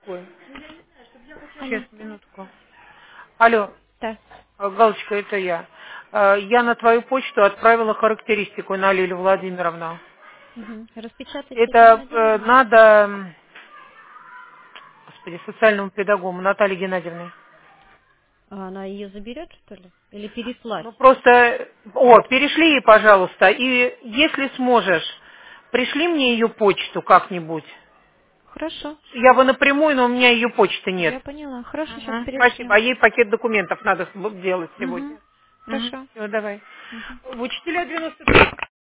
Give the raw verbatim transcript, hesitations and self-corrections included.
Ой, сейчас, Алло. минутку. Алло, Да. э, Галочка, это я. Э, Я на твою почту отправила характеристику на Лилию Владимировну. Мгм. Распечатать с этим Это э, надежным? надо, м, господи, социальному педагогу Наталье Геннадьевне. А она ее заберет, что ли? Или переслать? Ну просто, о, перешли ей, пожалуйста, и если сможешь, пришли мне ее почту как-нибудь. Хорошо. Я бы напрямую, но у меня ее почты нет. Я поняла. Хорошо, сейчас Мгм. Спасибо. А перешлю. ей пакет документов надо сделать Угу. сегодня. Угу. Хорошо. Все, давай. Мгм. В учителя девяносто три.